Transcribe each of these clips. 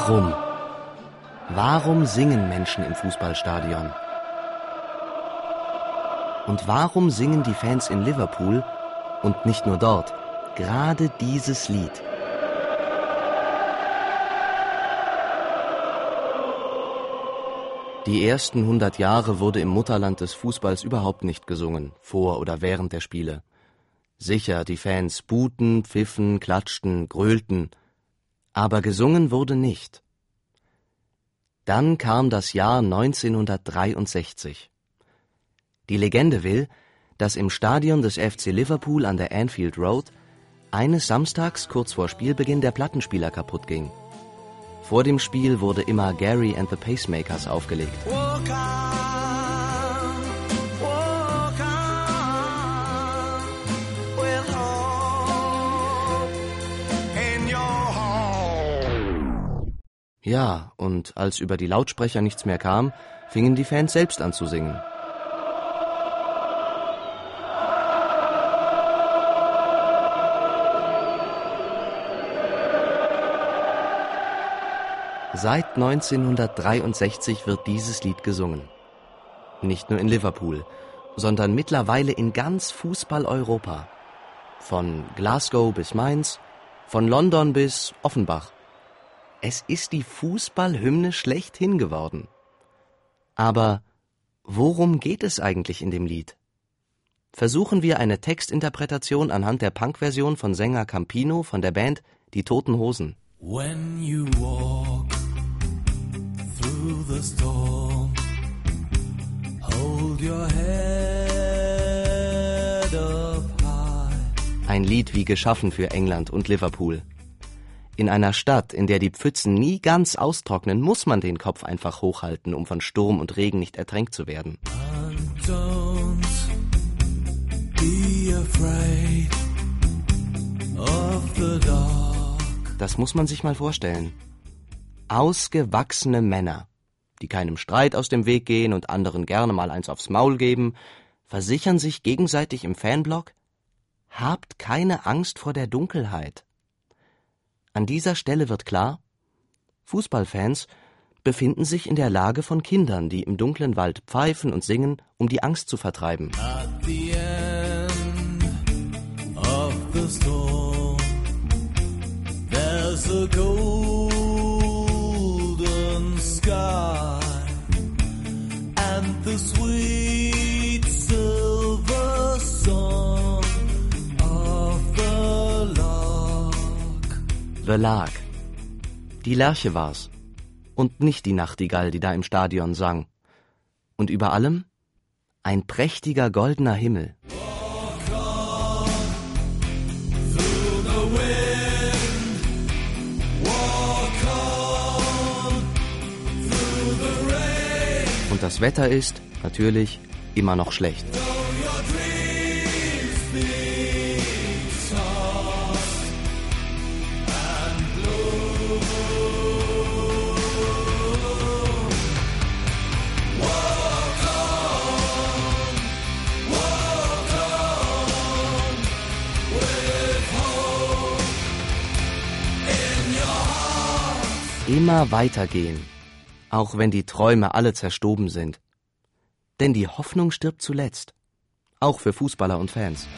Warum? Warum singen Menschen im Fußballstadion? Und warum singen die Fans in Liverpool und nicht nur dort gerade dieses Lied? Die ersten 100 Jahre wurde im Mutterland des Fußballs überhaupt nicht gesungen, vor oder während der Spiele. Sicher, die Fans buhten, pfiffen, klatschten, gröhlten, aber gesungen wurde nicht. Dann kam das Jahr 1963. Die Legende will, dass im Stadion des FC Liverpool an der Anfield Road eines Samstags kurz vor Spielbeginn der Plattenspieler kaputt ging. Vor dem Spiel wurde immer Gary and the Pacemakers aufgelegt. Ja, und als über die Lautsprecher nichts mehr kam, fingen die Fans selbst an zu singen. Seit 1963 wird dieses Lied gesungen. Nicht nur in Liverpool, sondern mittlerweile in ganz Fußball-Europa. Von Glasgow bis Mainz, von London bis Offenbach. Es ist die Fußballhymne schlechthin geworden. Aber worum geht es eigentlich in dem Lied? Versuchen wir eine Textinterpretation anhand der Punkversion von Sänger Campino von der Band Die Toten Hosen. When you walk through the storm, hold your head up high. Ein Lied wie geschaffen für England und Liverpool. In einer Stadt, in der die Pfützen nie ganz austrocknen, muss man den Kopf einfach hochhalten, um von Sturm und Regen nicht ertränkt zu werden. And don't be afraid of the dark. Das muss man sich mal vorstellen. Ausgewachsene Männer, die keinem Streit aus dem Weg gehen und anderen gerne mal eins aufs Maul geben, versichern sich gegenseitig im Fanblock: Habt keine Angst vor der Dunkelheit. An dieser Stelle wird klar, Fußballfans befinden sich in der Lage von Kindern, die im dunklen Wald pfeifen und singen, um die Angst zu vertreiben. At the end of the storm, there's a golden sky and the sweet silver song of the lark. The Lark. Die Lerche war's. Und nicht die Nachtigall, die da im Stadion sang. Und über allem ein prächtiger goldener Himmel. Und das Wetter ist, natürlich, immer noch schlecht. Immer weitergehen, auch wenn die Träume alle zerstoben sind. Denn die Hoffnung stirbt zuletzt, auch für Fußballer und Fans.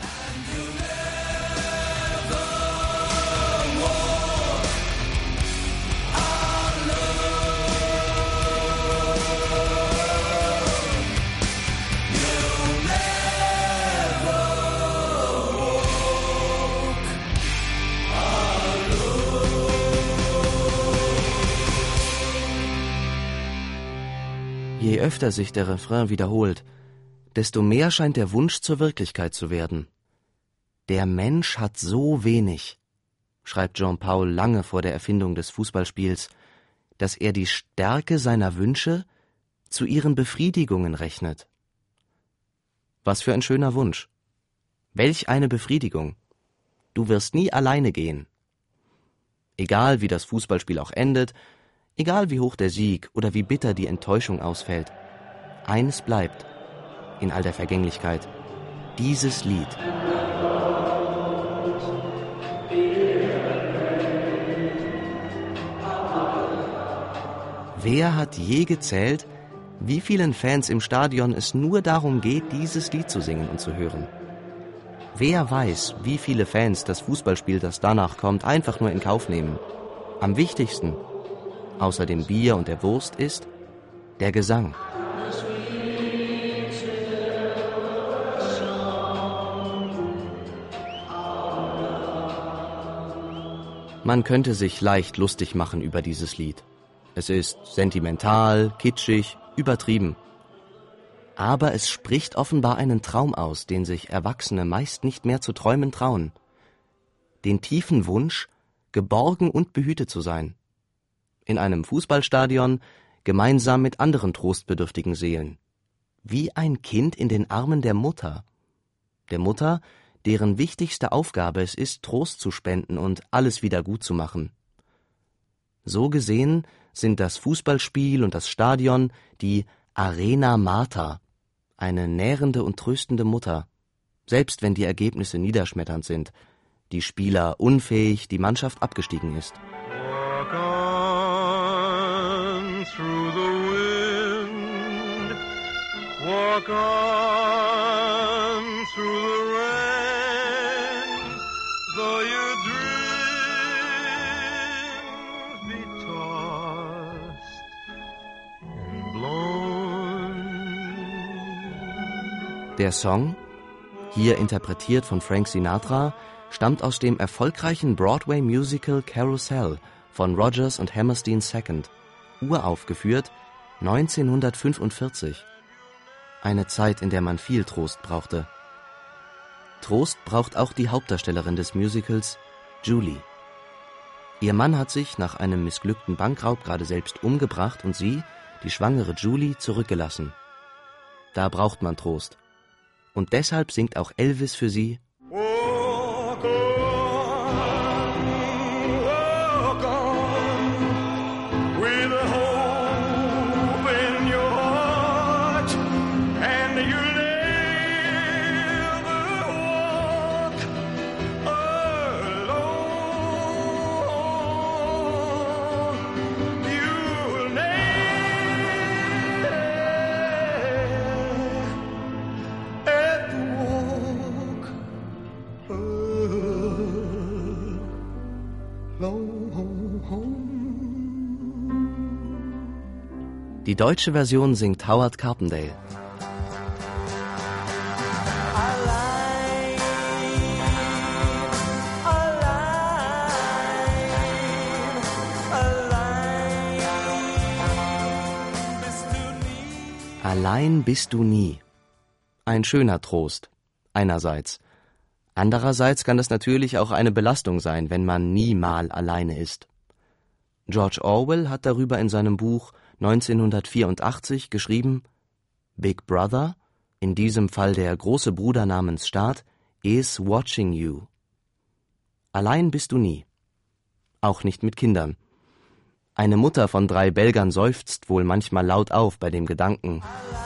Je öfter sich der Refrain wiederholt, desto mehr scheint der Wunsch zur Wirklichkeit zu werden. Der Mensch hat so wenig, schreibt Jean Paul lange vor der Erfindung des Fußballspiels, dass er die Stärke seiner Wünsche zu ihren Befriedigungen rechnet. Was für ein schöner Wunsch. Welch eine Befriedigung. Du wirst nie alleine gehen. Egal wie das Fußballspiel auch endet, egal wie hoch der Sieg oder wie bitter die Enttäuschung ausfällt, eines bleibt in all der Vergänglichkeit: dieses Lied. Wer hat je gezählt, wie vielen Fans im Stadion es nur darum geht, dieses Lied zu singen und zu hören? Wer weiß, wie viele Fans das Fußballspiel, das danach kommt, einfach nur in Kauf nehmen? Am wichtigsten, außer dem Bier und der Wurst, ist der Gesang. Man könnte sich leicht lustig machen über dieses Lied. Es ist sentimental, kitschig, übertrieben. Aber es spricht offenbar einen Traum aus, den sich Erwachsene meist nicht mehr zu träumen trauen. Den tiefen Wunsch, geborgen und behütet zu sein. In einem Fußballstadion, gemeinsam mit anderen trostbedürftigen Seelen. Wie ein Kind in den Armen der Mutter. Der Mutter, deren wichtigste Aufgabe es ist, Trost zu spenden und alles wieder gut zu machen. So gesehen sind das Fußballspiel und das Stadion die Arena Mater, eine nährende und tröstende Mutter, selbst wenn die Ergebnisse niederschmetternd sind, die Spieler unfähig, die Mannschaft abgestiegen ist. Walk on through the wind, walk on through the rain, though your dreams be tossed and blown. Der Song, hier interpretiert von Frank Sinatra, stammt aus dem erfolgreichen Broadway-Musical Carousel von Rodgers und Hammerstein II, uraufgeführt 1945. Eine Zeit, in der man viel Trost brauchte. Trost braucht auch die Hauptdarstellerin des Musicals, Julie. Ihr Mann hat sich nach einem missglückten Bankraub gerade selbst umgebracht und sie, die schwangere Julie, zurückgelassen. Da braucht man Trost. Und deshalb singt auch Elvis für sie: Walk on, with hope in your heart, and you'll never walk alone. You'll never walk Die deutsche Version singt Howard Carpendale. Allein bist du nie. Ein schöner Trost, einerseits. Andererseits kann es natürlich auch eine Belastung sein, wenn man nie mal alleine ist. George Orwell hat darüber in seinem Buch 1984 geschrieben: Big Brother, in diesem Fall der große Bruder namens Staat, is watching you. Allein bist du nie. Auch nicht mit Kindern. Eine Mutter von 3 Belgern seufzt wohl manchmal laut auf bei dem Gedanken: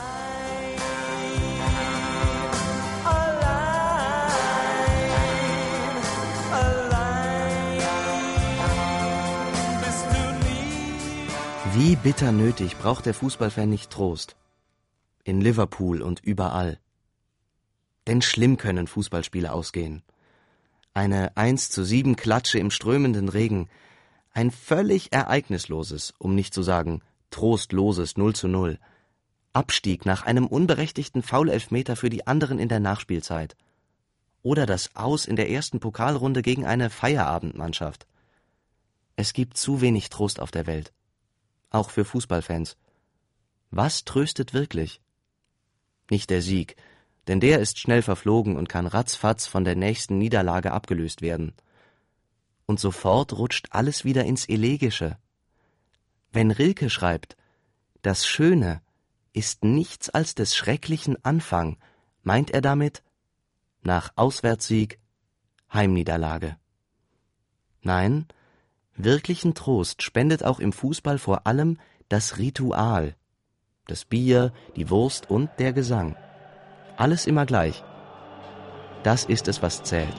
wie bitter nötig braucht der Fußballfan nicht Trost. In Liverpool und überall. Denn schlimm können Fußballspiele ausgehen. Eine 1:7 Klatsche im strömenden Regen, ein völlig ereignisloses, um nicht zu sagen trostloses 0:0. Abstieg nach einem unberechtigten Foulelfmeter für die anderen in der Nachspielzeit. Oder das Aus in der ersten Pokalrunde gegen eine Feierabendmannschaft. Es gibt zu wenig Trost auf der Welt. Auch für Fußballfans. Was tröstet wirklich? Nicht der Sieg, denn der ist schnell verflogen und kann ratzfatz von der nächsten Niederlage abgelöst werden. Und sofort rutscht alles wieder ins Elegische. Wenn Rilke schreibt, das Schöne ist nichts als des schrecklichen Anfang, meint er damit, nach Auswärtssieg, Heimniederlage. Nein, wirklichen Trost spendet auch im Fußball vor allem das Ritual. Das Bier, die Wurst und der Gesang. Alles immer gleich. Das ist es, was zählt.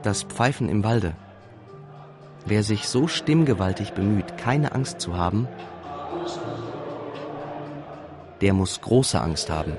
das Pfeifen im Walde. Wer sich so stimmgewaltig bemüht, keine Angst zu haben, der muss große Angst haben.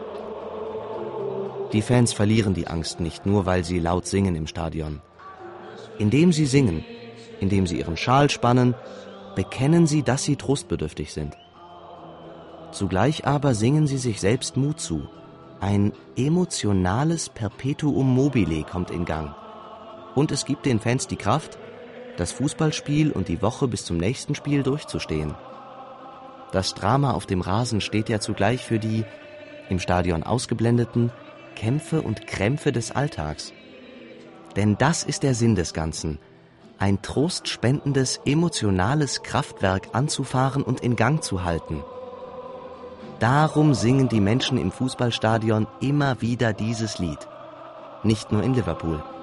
Die Fans verlieren die Angst nicht nur, weil sie laut singen im Stadion. Indem sie singen, indem sie ihren Schal spannen, bekennen sie, dass sie trostbedürftig sind. Zugleich aber singen sie sich selbst Mut zu. Ein emotionales Perpetuum mobile kommt in Gang. Und es gibt den Fans die Kraft, das Fußballspiel und die Woche bis zum nächsten Spiel durchzustehen. Das Drama auf dem Rasen steht ja zugleich für die im Stadion ausgeblendeten Kämpfe und Krämpfe des Alltags. Denn das ist der Sinn des Ganzen, ein trostspendendes, emotionales Kraftwerk anzufahren und in Gang zu halten. Darum singen die Menschen im Fußballstadion immer wieder dieses Lied. Nicht nur in Liverpool.